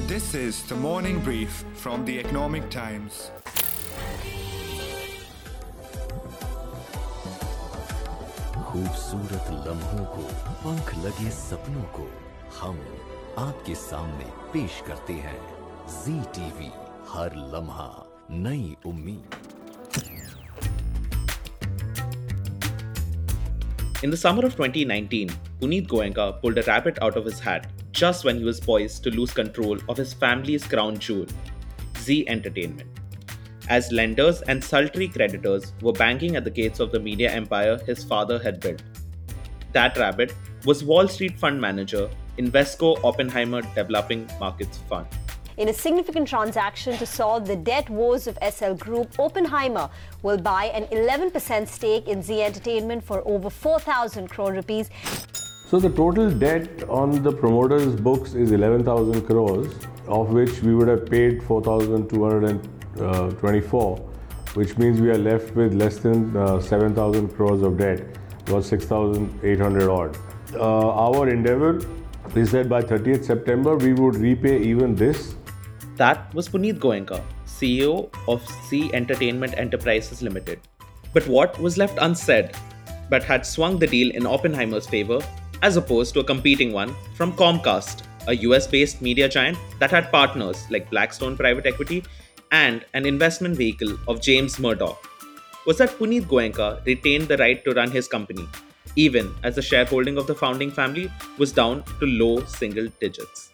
This is the morning brief from the Economic Times. खूबसूरत लम्हों को, पंख लगे सपनों को हम आपके सामने पेश करते हैं जी टीवी, हर लम्हा नई उम्मीद। In the summer of 2019, Puneet Goenka pulled a rabbit out of his hat just when he was poised to lose control of his family's crown jewel, Zee Entertainment. As lenders and sultry creditors were banging at the gates of the media empire his father had built. That rabbit was Wall Street fund manager Invesco Oppenheimer Developing Markets Fund. In a significant transaction to solve the debt woes of SL Group, Oppenheimer will buy an 11% stake in Zee Entertainment for over 4,000 crore rupees. So the total debt on the promoter's books is 11,000 crores, of which we would have paid 4,224, which means we are left with less than 7,000 crores of debt, about 6,800 odd. Our endeavor is that by 30th September, we would repay even this. That was Puneet Goenka, CEO of Zee Entertainment Enterprises Limited. But what was left unsaid, but had swung the deal in Oppenheimer's favor, as opposed to a competing one from Comcast, a US-based media giant that had partners like Blackstone Private Equity and an investment vehicle of James Murdoch, was that Puneet Goenka retained the right to run his company, even as the shareholding of the founding family was down to low single digits.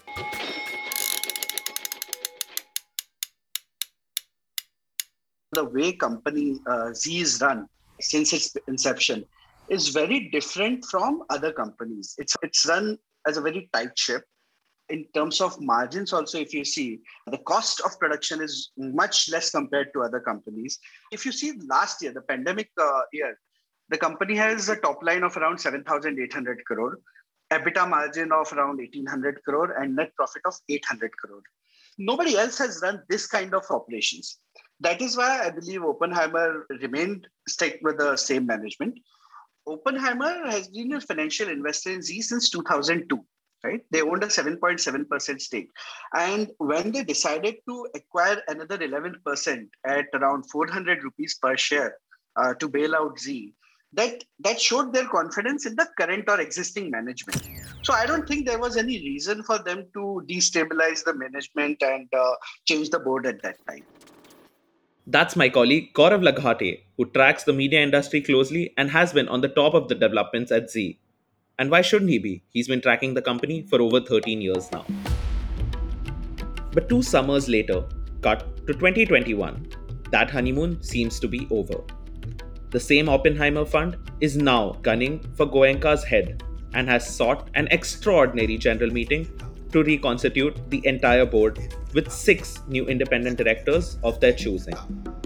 The way company Zee is run since its inception is very different from other companies. It's run as a very tight ship. In terms of margins also, if you see, the cost of production is much less compared to other companies. If you see last year, the pandemic year, the company has a top line of around 7,800 crore, EBITDA margin of around 1,800 crore and net profit of 800 crore. Nobody else has run this kind of operations. That is why I believe Oppenheimer remained stuck with the same management. Oppenheimer has been a financial investor in Zee since 2002, right? They owned a 7.7% stake. And when they decided to acquire another 11% at around 400 rupees per share to bail out Zee, that showed their confidence in the current or existing management. So I don't think there was any reason for them to destabilize the management and change the board at that time. That's my colleague Gaurav Laghate, who tracks the media industry closely and has been on the top of the developments at Zee. And why shouldn't he be? He's been tracking the company for over 13 years now. But 2 summers later, cut to 2021, that honeymoon seems to be over. The same Oppenheimer fund is now gunning for Goenka's head and has sought an extraordinary general meeting to reconstitute the entire board with 6 new independent directors of their choosing.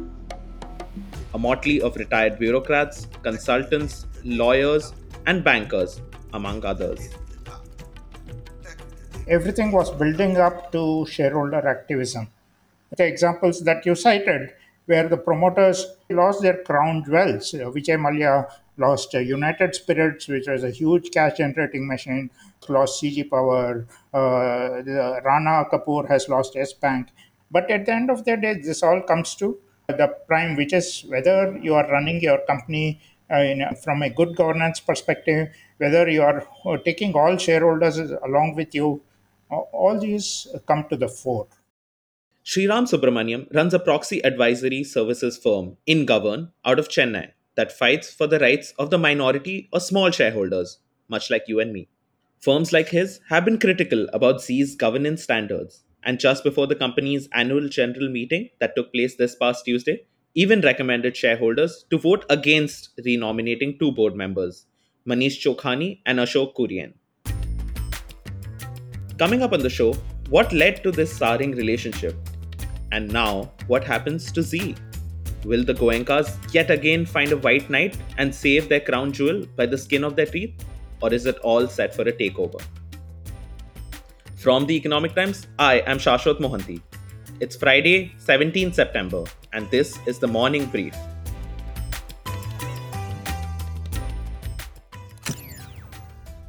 A motley of retired bureaucrats, consultants, lawyers, and bankers, among others. Everything was building up to shareholder activism. The examples that you cited, where the promoters lost their crown jewels, Vijay Mallya lost United Spirits, which was a huge cash-generating machine, lost CG Power, Rana Kapoor has lost S Bank. But at the end of the day, this all comes to the prime, which is whether you are running your company from a good governance perspective, whether you are taking all shareholders along with you. All these come to the fore. Sriram Subramaniam runs a proxy advisory services firm, InGovern, out of Chennai that fights for the rights of the minority or small shareholders, much like you and me. Firms like his have been critical about Zee's governance standards, and just before the company's annual general meeting that took place this past Tuesday, even recommended shareholders to vote against renominating 2 board members, Manish Chokhani and Ashok Kurian. Coming up on the show, what led to this souring relationship? And now, what happens to Zee? Will the Goenkas yet again find a white knight and save their crown jewel by the skin of their teeth? Or is it all set for a takeover? From the Economic Times, I am Shashwat Mohanty. It's Friday, 17th September, and this is the Morning Brief.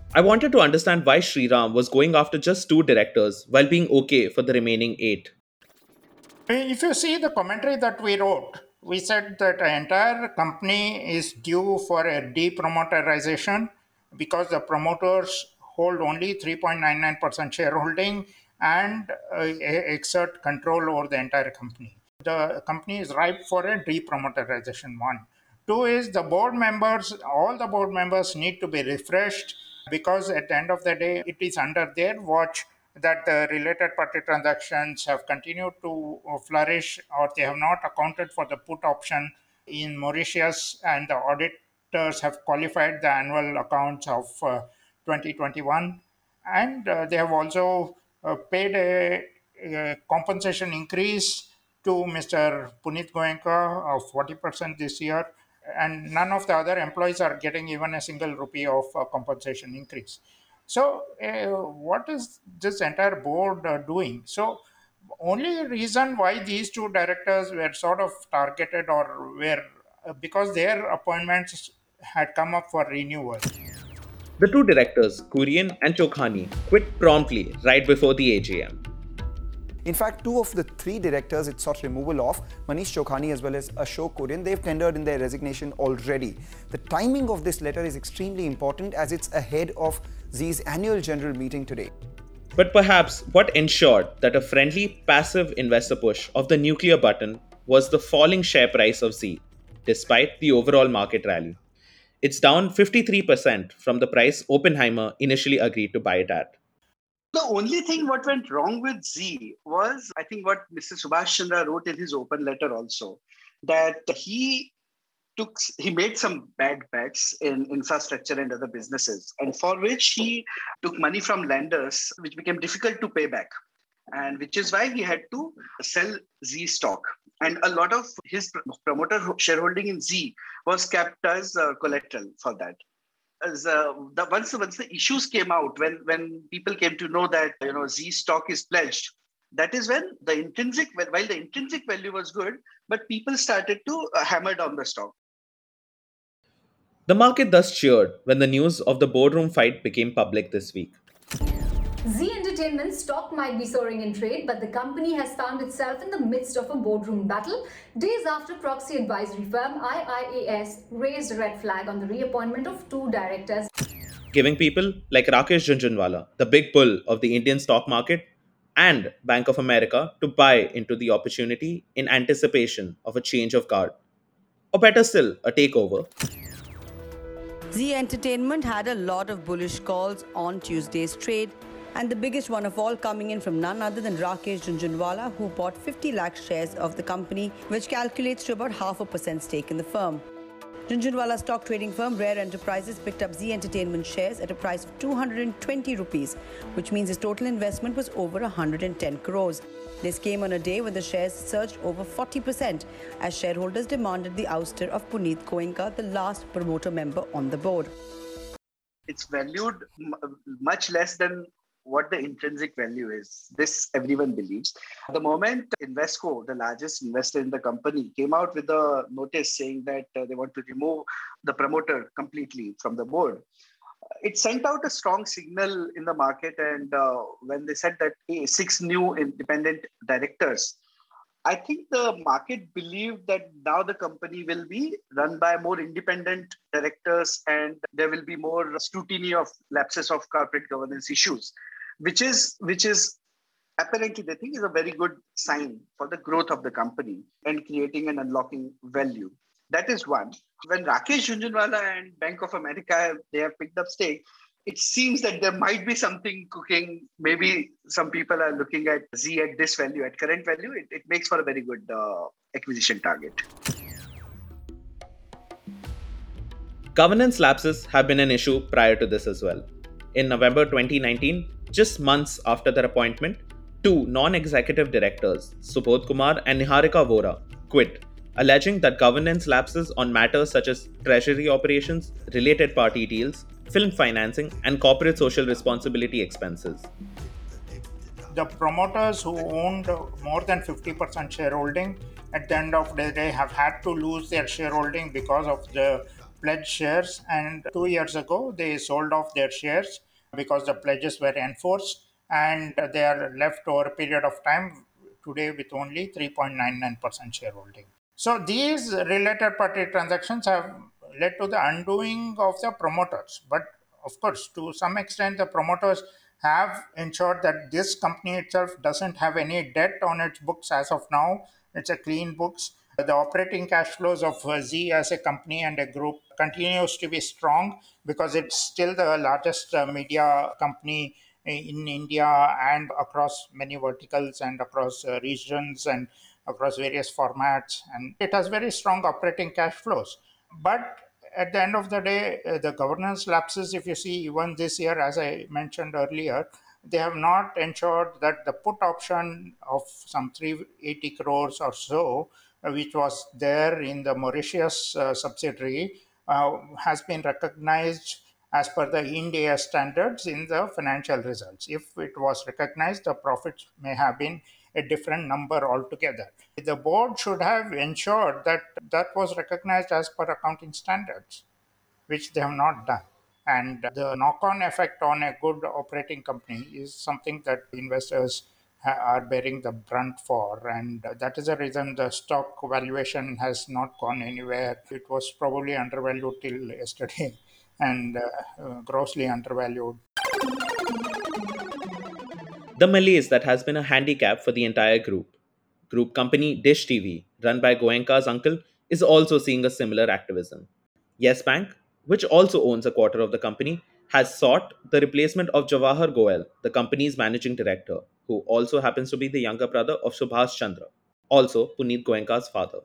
I wanted to understand why Sriram was going after just two directors while being okay for the remaining eight. If you see the commentary that we wrote, we said that the entire company is due for a depromoterization because the promoters hold only 3.99% shareholding and exert control over the entire company. The company is ripe for a depromoterization. One. Two is the board members, all the board members need to be refreshed because at the end of the day, it is under their watch that the related party transactions have continued to flourish or they have not accounted for the put option in Mauritius, and the auditors have qualified the annual accounts of 2021, and they have also paid a compensation increase to Mr. Puneet Goenka of 40% this year, and none of the other employees are getting even a single rupee of compensation increase. So, what is this entire board doing? So, only reason why these two directors were sort of targeted or were because their appointments had come up for renewal. The two directors, Kurian and Chokhani, quit promptly right before the AGM. In fact, two of the three directors it sought removal of, Manish Chokhani as well as Ashok Kurian, they've tendered in their resignation already. The timing of this letter is extremely important as it's ahead of Zee's annual general meeting today. But perhaps what ensured that a friendly, passive investor push of the nuclear button was the falling share price of Z, despite the overall market rally. It's down 53% from the price Oppenheimer initially agreed to buy it at. The only thing what went wrong with Z was, I think, what Mr. Subhash Chandra wrote in his open letter also, that he made some bad bets in infrastructure and other businesses, and for which he took money from lenders, which became difficult to pay back, and which is why he had to sell Z stock. And a lot of his promoter shareholding in Z was kept as collateral for that. As once the issues came out, when people came to know that Z stock is pledged, that is when while the intrinsic value was good, but people started to hammer down the stock. The market thus cheered when the news of the boardroom fight became public this week. Zee Entertainment stock might be soaring in trade, but the company has found itself in the midst of a boardroom battle days after proxy advisory firm IIAS raised a red flag on the reappointment of two directors, Giving people like Rakesh Jhunjhunwala, the big bull of the Indian stock market, and Bank of America to buy into the opportunity in anticipation of a change of guard. Or better still, a takeover. Zee Entertainment had a lot of bullish calls on Tuesday's trade, and the biggest one of all coming in from none other than Rakesh Jhunjhunwala, who bought 50 lakh shares of the company, which calculates to about 0.5% stake in the firm. Jhunjhunwala's stock trading firm Rare Enterprises picked up Zee Entertainment shares at a price of 220 rupees, which means his total investment was over 110 crores. This came on a day when the shares surged over 40% as shareholders demanded the ouster of Puneet Goenka, the last promoter member on the board. It's valued much less than what the intrinsic value is. This everyone believes. The moment Invesco, the largest investor in the company, came out with a notice saying that they want to remove the promoter completely from the board, it sent out a strong signal in the market. And when they said that 6 new independent directors, I think the market believed that now the company will be run by more independent directors and there will be more scrutiny of lapses of corporate governance issues, which is apparently they think is a very good sign for the growth of the company and creating and unlocking value. That is one. When Rakesh Jhunjhunwala and Bank of America, they have picked up stake, it seems that there might be something cooking. Maybe some people are looking at Z at this value, at current value. It makes for a very good acquisition target. Governance lapses have been an issue prior to this as well. In November 2019, just months after their appointment, two non-executive directors, Subodh Kumar and Niharika Vora, quit, alleging that governance lapses on matters such as treasury operations, related party deals, film financing, and corporate social responsibility expenses. The promoters who owned more than 50% shareholding at the end of the day have had to lose their shareholding because of the pledged shares, and 2 years ago they sold off their shares because the pledges were enforced, and they are left over a period of time today with only 3.99% shareholding. So these related party transactions have led to the undoing of the promoters. But of course, to some extent, the promoters have ensured that this company itself doesn't have any debt on its books as of now. It's a clean books. The operating cash flows of Z as a company and a group continues to be strong because it's still the largest media company in India and across many verticals and across regions and across various formats, and it has very strong operating cash flows. But at the end of the day, the governance lapses, if you see, even this year, as I mentioned earlier, they have not ensured that the put option of some 380 crores or so, which was there in the Mauritius subsidiary, has been recognized as per the Ind AS standards in the financial results. If it was recognized, the profits may have been a different number altogether. The board should have ensured that that was recognized as per accounting standards, which they have not done. And the knock on effect on a good operating company is something that investors are bearing the brunt for. And that is the reason the stock valuation has not gone anywhere. It was probably undervalued till yesterday and grossly undervalued. The malaise that has been a handicap for the entire group. Group company Dish TV, run by Goenka's uncle, is also seeing a similar activism. Yes Bank, which also owns a quarter of the company, has sought the replacement of Jawahar Goel, the company's managing director, who also happens to be the younger brother of Subhash Chandra, also Puneet Goenka's father.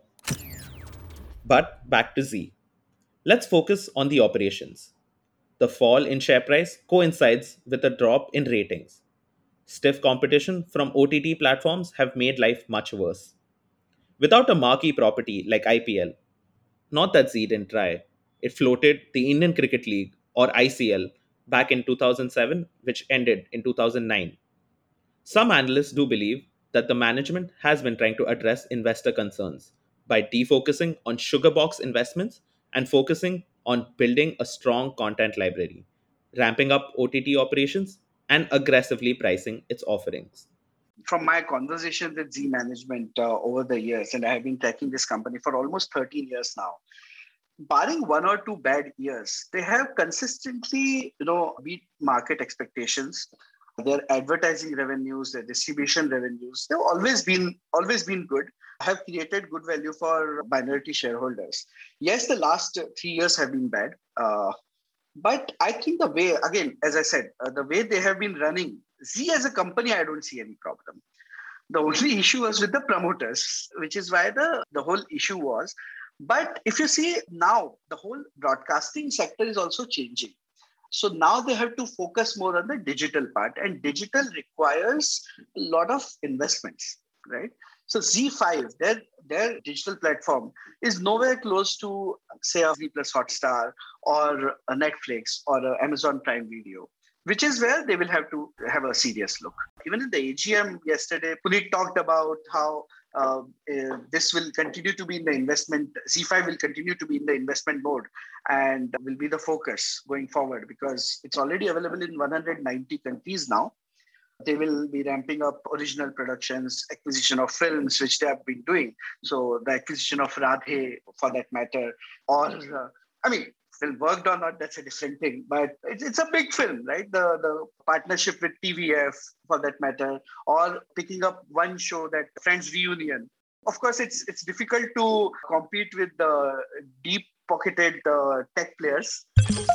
But back to Z. Let's focus on the operations. The fall in share price coincides with a drop in ratings. Stiff competition from OTT platforms have made life much worse. Without a marquee property like IPL, not that Z didn't try, it floated the Indian Cricket League or ICL back in 2007, which ended in 2009. Some analysts do believe that the management has been trying to address investor concerns by defocusing on sugar box investments and focusing on building a strong content library, ramping up OTT operations, and aggressively pricing its offerings. From my conversation with Z management over the years, and I have been tracking this company for almost 13 years now, barring one or two bad years, they have consistently, beat market expectations. Their advertising revenues, their distribution revenues, they've always been good. Have created good value for minority shareholders. Yes, the last 3 years have been bad, but I think the way, again, as I said, the way they have been running Z as a company, I don't see any problem. The only issue was with the promoters, which is why the whole issue was. But if you see now, the whole broadcasting sector is also changing. So now they have to focus more on the digital part, and digital requires a lot of investments, right? So Z5, their digital platform is nowhere close to, say, a V Plus Hotstar or a Netflix or a Amazon Prime Video, which is where they will have to have a serious look. Even in the AGM yesterday, Puneet talked about how this will continue to be in the investment, Z5 will continue to be in the investment mode and will be the focus going forward because it's already available in 190 countries now. They will be ramping up original productions, acquisition of films, which they have been doing. So the acquisition of Radhe, for that matter, or, film worked or not, that's a different thing. But it's a big film, right? The partnership with TVF, for that matter, or picking up one show, that Friends Reunion. Of course, it's difficult to compete with the deep-pocketed tech players.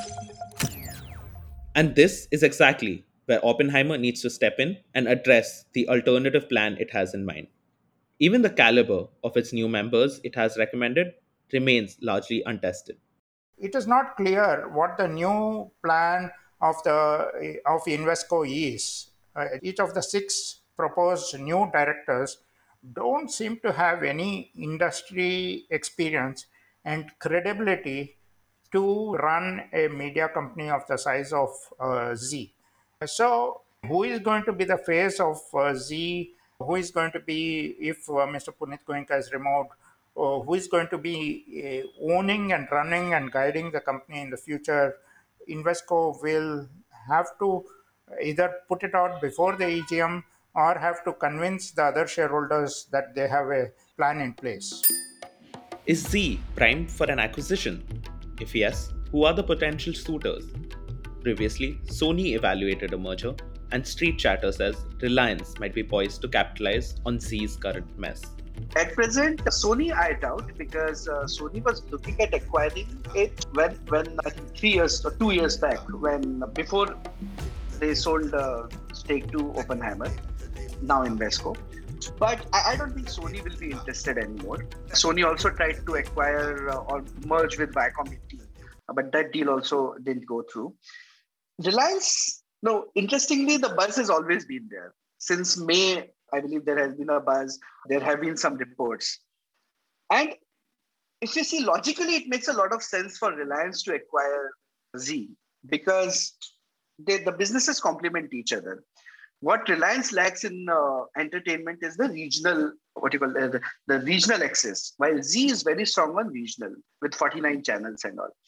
And this is exactly where Oppenheimer needs to step in and address the alternative plan it has in mind. Even the caliber of its new members it has recommended remains largely untested. It is not clear what the new plan of Invesco is. Each of the six proposed new directors don't seem to have any industry experience and credibility to run a media company of the size of Z. So, who is going to be the face of Z? Who is going to be, if Mr. Punit Goenka is removed, who is going to be owning and running and guiding the company in the future. Invesco will have to either put it out before the EGM or have to convince the other shareholders that they have a plan in place. Is Z primed for an acquisition? If yes, who are the potential suitors? Previously, Sony evaluated a merger, and Street Chatter says Reliance might be poised to capitalize on Z's current mess. At present, Sony I doubt, because Sony was looking at acquiring it when I think 3 years or 2 years back, when before they sold stake to Oppenheimer, now Invesco. But I don't think Sony will be interested anymore. Sony also tried to acquire or merge with Viacom 18, but that deal also didn't go through. Reliance, no, interestingly, the buzz has always been there. Since May, I believe there has been a buzz. There have been some reports. And if you see logically, it makes a lot of sense for Reliance to acquire Z, because the businesses complement each other. What Reliance lacks in entertainment is the regional, the regional access, while Z is very strong on regional with 49 channels and all.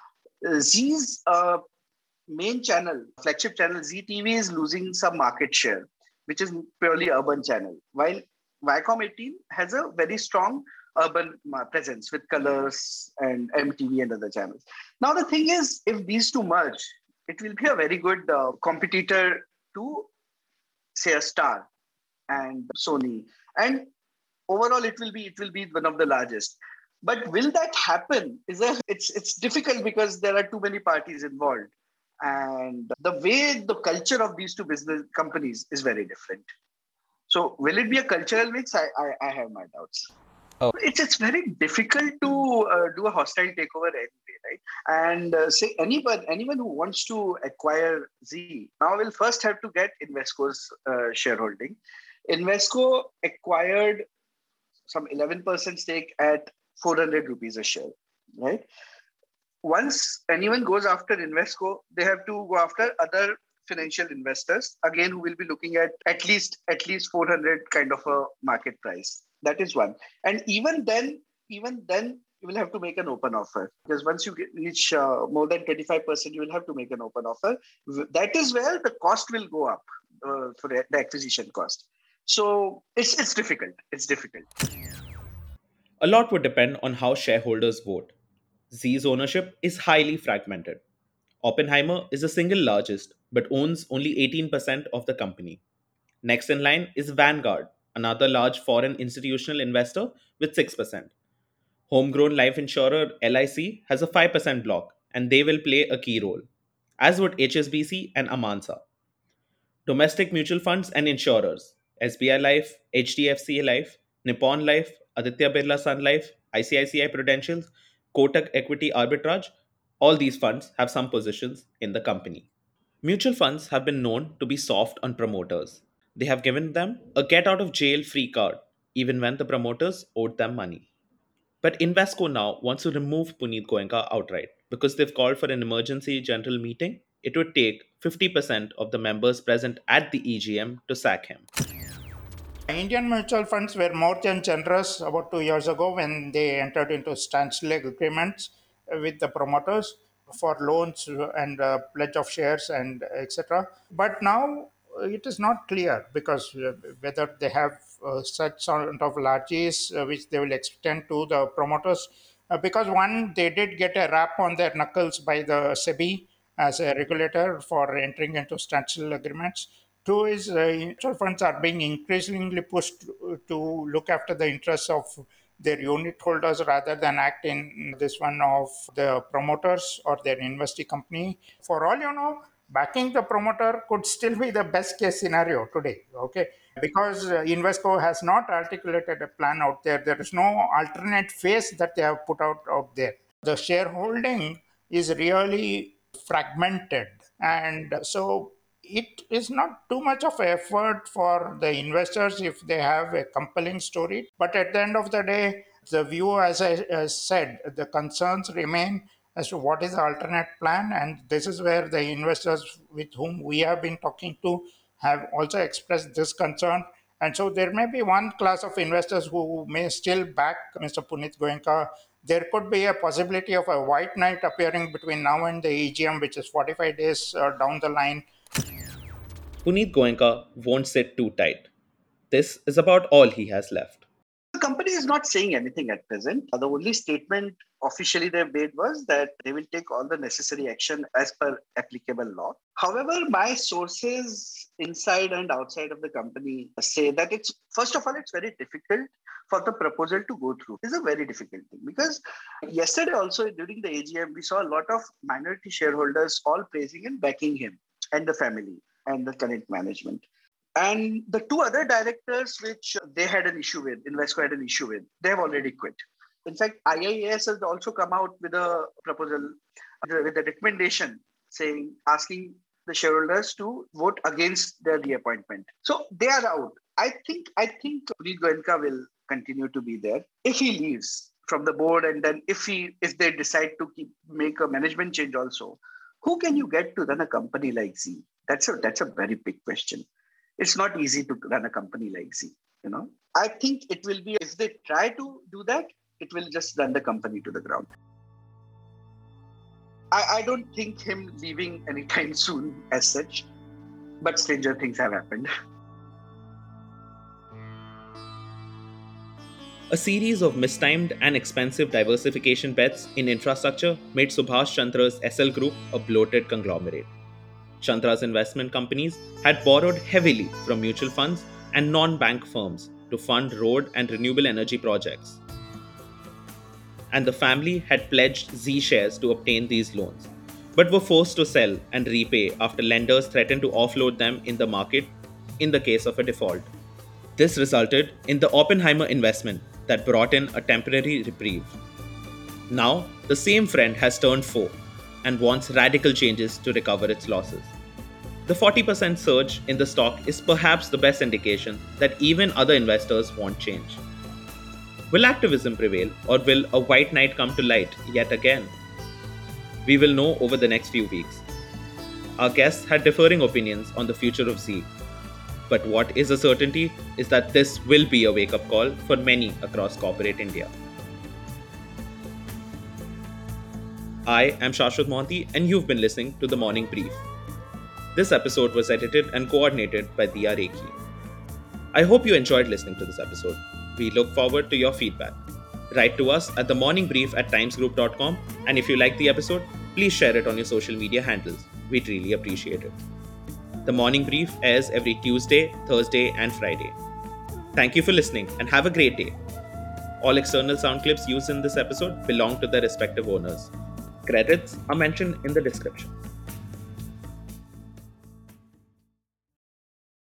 Z's main channel, flagship channel, ZTV, is losing some market share, which is purely urban channel, while Viacom 18 has a very strong urban presence with Colors and MTV and other channels. Now, the thing is, if these two merge, it will be a very good competitor to, say, a Star and Sony. And overall, it will be one of the largest. But will that happen? It's difficult because there are too many parties involved. And the way the culture of these two business companies is very different. So will it be a cultural mix? I have my doubts. Oh. It's very difficult to do a hostile takeover anyway, right? And say anyone who wants to acquire Z now will first have to get Invesco's shareholding. Invesco acquired some 11% stake at 400 rupees a share, right? Once anyone goes after Invesco, they have to go after other financial investors, again, who will be looking at least 400 kind of a market price. That is one. And even then, you will have to make an open offer, because once you reach more than 25%, you will have to make an open offer. That is where the cost will go up for the acquisition cost. So it's difficult. It's difficult. A lot would depend on how shareholders vote. Z's ownership is highly fragmented. Oppenheimer is the single largest, but owns only 18% of the company. Next in line is Vanguard, another large foreign institutional investor with 6%. Homegrown life insurer LIC has a 5% block, and they will play a key role, as would HSBC and Amansa. Domestic mutual funds and insurers SBI Life, HDFC Life, Nippon Life, Aditya Birla Sun Life, ICICI Prudential, Kotak Equity Arbitrage, all these funds have some positions in the company. Mutual funds have been known to be soft on promoters. They have given them a get out of jail free card, even when the promoters owed them money. But Invesco now wants to remove Puneet Goenka outright because they've called for an emergency general meeting. It would take 50% of the members present at the EGM to sack him. Indian mutual funds were more than generous about 2 years ago when they entered into standstill agreements with the promoters for loans and pledge of shares and etc. But now it is not clear, because whether they have such sort of largesse which they will extend to the promoters, because one, they did get a rap on their knuckles by the SEBI as a regulator for entering into standstill agreements. Two is mutual funds are being increasingly pushed to look after the interests of their unit holders rather than act in this one of the promoters or their investee company. For all you know, backing the promoter could still be the best case scenario today, okay? Because Invesco has not articulated a plan out there. There is no alternate phase that they have put out there. The shareholding is really fragmented, and so it is not too much of effort for the investors if they have a compelling story. But at the end of the day, the view, as I said, the concerns remain as to what is the alternate plan. And this is where the investors with whom we have been talking to have also expressed this concern And so there may be one class of investors who may still back Mr. Puneet Goenka. There could be a possibility of a white knight appearing between now and the AGM, which is 45 days down the line. Puneet Goenka won't sit too tight. This is about all he has left. The company is not saying anything at present. The only statement officially they made was that they will take all the necessary action as per applicable law. However, my sources inside and outside of the company say that first of all, it's very difficult for the proposal to go through. It's a very difficult thing because yesterday also during the AGM, we saw a lot of minority shareholders all praising and backing him and the family and the current management. And the two other directors, which they had an issue with, Invesco had an issue with, they have already quit. In fact, IIAS has also come out with a proposal, with a recommendation asking the shareholders to vote against their reappointment. So they are out. I think Puneet Goenka will continue to be there if he leaves from the board, and then if they decide to make a management change also. Who can you get to run a company like Zee? That's a very big question. It's not easy to run a company like Zee, I think it will be, if they try to do that, it will just run the company to the ground. I don't think him leaving anytime soon as such, but stranger things have happened. A series of mistimed and expensive diversification bets in infrastructure made Subhash Chandra's SL Group a bloated conglomerate. Chandra's investment companies had borrowed heavily from mutual funds and non-bank firms to fund road and renewable energy projects. And the family had pledged Zee shares to obtain these loans, but were forced to sell and repay after lenders threatened to offload them in the market in the case of a default. This resulted in the Oppenheimer investment that brought in a temporary reprieve. Now, the same friend has turned foe and wants radical changes to recover its losses. The 40% surge in the stock is perhaps the best indication that even other investors want change. Will activism prevail, or will a white knight come to light yet again? We will know over the next few weeks. Our guests had differing opinions on the future of Zee, but what is a certainty is that this will be a wake-up call for many across corporate India. I am Shashwat Mohanty, and you've been listening to The Morning Brief. This episode was edited and coordinated by Diya Rekhi. I hope you enjoyed listening to this episode. We look forward to your feedback. Write to us at themorningbreef@timesgroup.com, and if you like the episode, please share it on your social media handles. We'd really appreciate it. The Morning Brief airs every Tuesday, Thursday, and Friday. Thank you for listening and have a great day. All external sound clips used in this episode belong to their respective owners. Credits are mentioned in the description.